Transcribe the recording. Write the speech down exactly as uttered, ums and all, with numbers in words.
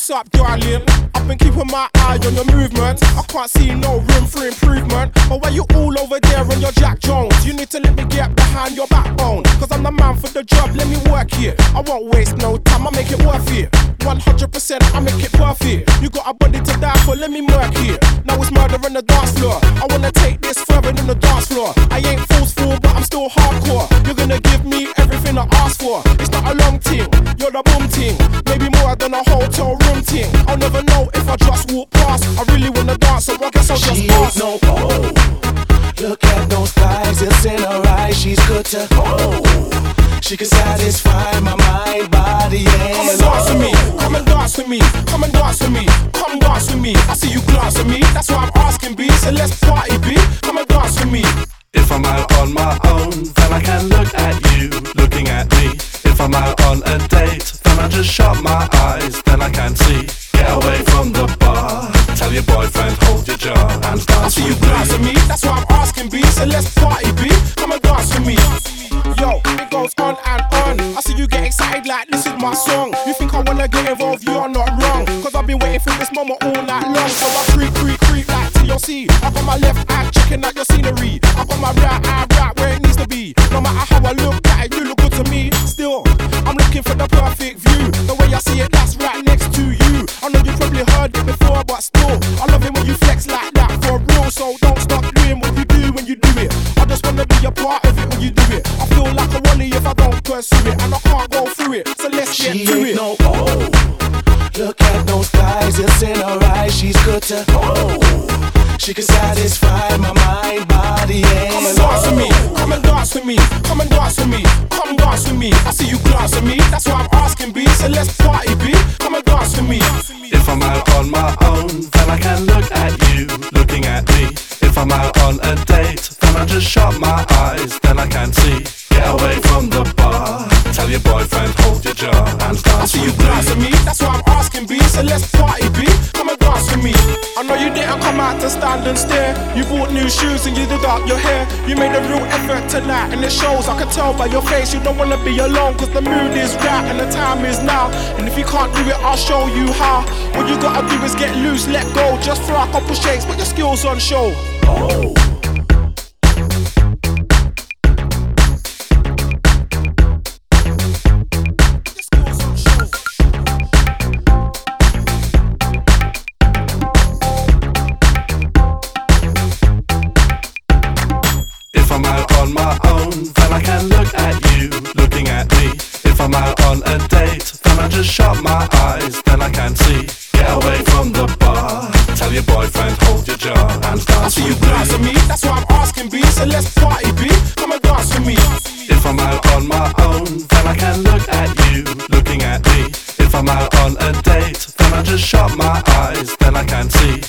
What's up, darling? I've been keeping my eye on your movements. I can't see no room for improvement. But why you all over there on your Jack Jones? You need to let me get behind your backbone. Cause I'm the man for the job, let me work here. I won't waste no time, I make it worth it. one hundred percent, I make it perfect. You got a body to die for, let me work here. Now it's murder on the dance floor. I wanna take this further than the dance floor. I ain't forceful, but I'm still hardcore. You're gonna give me everything I ask for. It's not a long thing, you're the boom ting. Maybe more than a hotel room ting. I'll never know if I just walk past. I really wanna dance, so I guess I'll just she pass. She ain't no oh. Look at those thighs, it's in her eyes. She's good to oh. She can satisfy my mind, body, and come and dance with me, come and dance with me, come and dance with me, come dance with me. I see you glance at me, that's why I'm asking B. So let's party B, come and dance with me. If I'm out on my own, then I can look at you, looking at me. If I'm out on a date, then I just shut my eyes, then I can see. Get away from the bar, tell your boyfriend hold your jaw and dance I see you glance at me, that's why I'm asking B. So let's party B, come and dance with me. Yo, it goes on and on. I see you get excited like this is my song. You think I wanna get involved, you are not wrong. Cause I've been waiting for this moment all night long. So I creep, creep, creep like T L C. I got my left eye checking out your scenery. I got my right eye right where it needs to be. No matter how I look at it, you look good to me. Still, I'm looking for the perfect view. The way I see it, that's right next to you. I know you probably heard it before, but still, I love it when you flex like that for real. So don't stop doing what you do when you do it. I just wanna be a part of it when you do it. I feel like a wally if I don't pursue it, and I can't go through it. So let's she get to ain't it. No oh. Look at those thighs, it's in her eyes. She's good to oh. She can satisfy my mind, body, and come and dance with me, come and dance with me, come and dance with me, come dance with me. I see you glance at me, that's why I'm asking B. So let's party B, come and dance with me. If I'm out on my own, then I can look at you, looking at me. If I'm out on a date, then I just shut my eyes, then I can see. Get away from the bar, tell your boyfriend hold your jaw and dance I see you with glance me. at me, that's why I'm asking B. So let's party B, come and dance with me. I know you didn't come out to stand and stare. You bought new shoes and you did up your hair. You made a real effort tonight and it shows. I can tell by your face you don't wanna be alone. Cause the mood is right and the time is now. And if you can't do it, I'll show you how. What you gotta do is get loose, let go. Just fly a couple shakes, put your skills on show. oh. If I'm out on my own, then I can look at you, looking at me. If I'm out on a date, then I just shut my eyes, then I can see. Get away from the bar, tell your boyfriend hold your jaw and dance I see you with glance at me. me, that's why I'm asking B. So let's party B, come and dance with me. If I'm out on my own, then I can look at you, looking at me. If I'm out on a date, then I just shut my eyes, then I can see.